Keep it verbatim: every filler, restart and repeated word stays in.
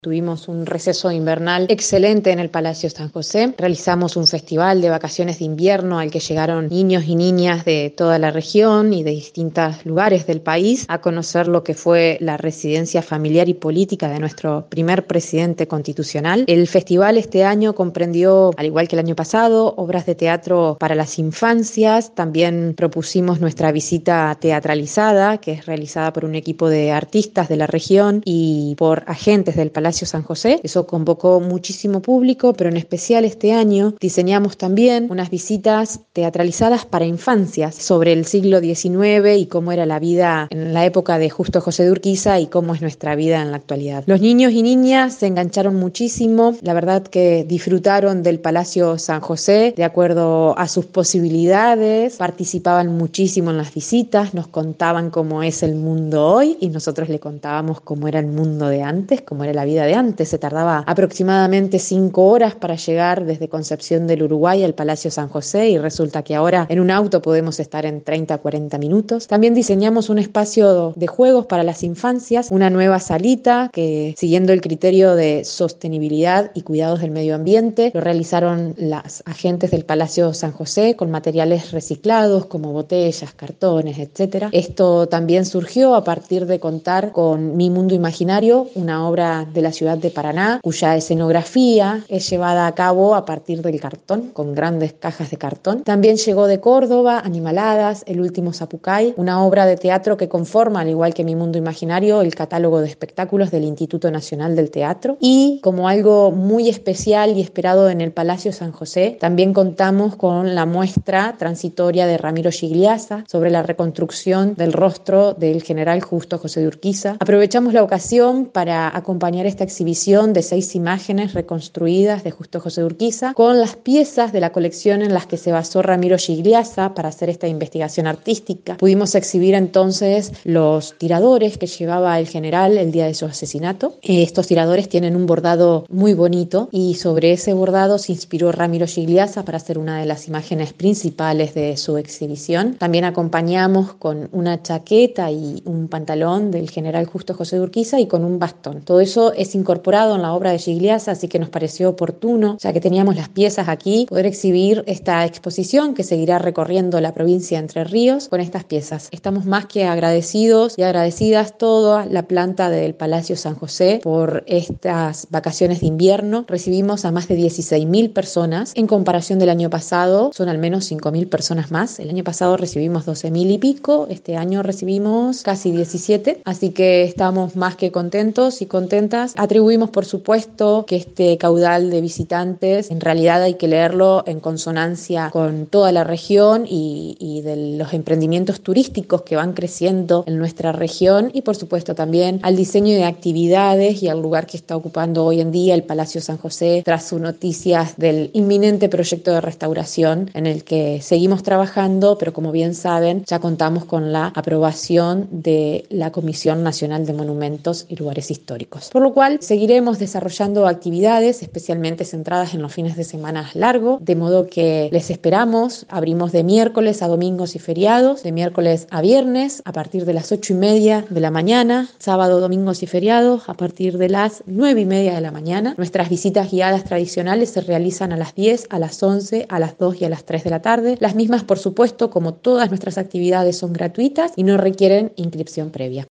Tuvimos un receso invernal excelente en el Palacio San José. Realizamos un festival de vacaciones de invierno al que llegaron niños y niñas de toda la región y de distintos lugares del país a conocer lo que fue la residencia familiar y política de nuestro primer presidente constitucional. El festival este año comprendió, al igual que el año pasado, obras de teatro para las infancias. También propusimos nuestra visita teatralizada, que es realizada por un equipo de artistas de la región y por agentes del Palacio San José. Eso convocó muchísimo público, pero en especial este año diseñamos también unas visitas teatralizadas para infancias sobre el siglo diecinueve y cómo era la vida en la época de Justo José de Urquiza y cómo es nuestra vida en la actualidad. Los niños y niñas se engancharon muchísimo, la verdad que disfrutaron del Palacio San José de acuerdo a sus posibilidades, participaban muchísimo en las visitas, nos contaban cómo es el mundo hoy y nosotros le contábamos cómo era el mundo de antes, cómo era la vida de antes. Se tardaba aproximadamente cinco horas para llegar desde Concepción del Uruguay al Palacio San José y resulta que ahora en un auto podemos estar en treinta a cuarenta minutos. También diseñamos un espacio de juegos para las infancias, una nueva salita que, siguiendo el criterio de sostenibilidad y cuidados del medio ambiente, lo realizaron las agentes del Palacio San José con materiales reciclados como botellas, cartones, etcétera. Esto también surgió a partir de contar con Mi Mundo Imaginario, una obra de la ciudad de Paraná, cuya escenografía es llevada a cabo a partir del cartón, con grandes cajas de cartón. También llegó de Córdoba Animaladas, El Último Zapucay, una obra de teatro que conforma, al igual que Mi Mundo Imaginario, el catálogo de espectáculos del Instituto Nacional del Teatro. Y como algo muy especial y esperado en el Palacio San José, también contamos con la muestra transitoria de Ramiro Gigliasa sobre la reconstrucción del rostro del general Justo José de Urquiza. Aprovechamos la ocasión para acompañar esta exhibición de seis imágenes reconstruidas de Justo José de Urquiza con las piezas de la colección en las que se basó Ramiro Gigliasa para hacer esta investigación artística. Pudimos exhibir entonces los tiradores que llevaba el general el día de su asesinato. Estos tiradores tienen un bordado muy bonito y sobre ese bordado se inspiró Ramiro Gigliasa para hacer una de las imágenes principales de su exhibición. También acompañamos con una chaqueta y un pantalón del general Justo José de Urquiza y con un bastón. Todo eso es incorporado en la obra de Gigliasa, así que nos pareció oportuno, ya que teníamos las piezas aquí, poder exhibir esta exposición que seguirá recorriendo la provincia de Entre Ríos con estas piezas. Estamos más que agradecidos y agradecidas toda la planta del Palacio San José por estas vacaciones de invierno. Recibimos a más de dieciséis mil personas. En comparación del año pasado, son al menos cinco mil personas más. El año pasado recibimos doce mil y pico, este año recibimos casi diecisiete, así que estamos más que contentos y contentas. Atribuimos, por supuesto, que este caudal de visitantes en realidad hay que leerlo en consonancia con toda la región y, y de los emprendimientos turísticos que van creciendo en nuestra región y, por supuesto, también al diseño de actividades y al lugar que está ocupando hoy en día el Palacio San José tras sus noticias del inminente proyecto de restauración en el que seguimos trabajando, pero como bien saben, ya contamos con la aprobación de la Comisión Nacional de Monumentos y Lugares Históricos. Por lo cual, seguiremos desarrollando actividades especialmente centradas en los fines de semana largos, de modo que les esperamos. Abrimos de miércoles a domingos y feriados, de miércoles a viernes a partir de las ocho y media de la mañana, sábado, domingos y feriados a partir de las nueve y media de la mañana. Nuestras visitas guiadas tradicionales se realizan a las diez, a las once, a las dos y a las tres de la tarde. Las mismas, por supuesto, como todas nuestras actividades, son gratuitas y no requieren inscripción previa.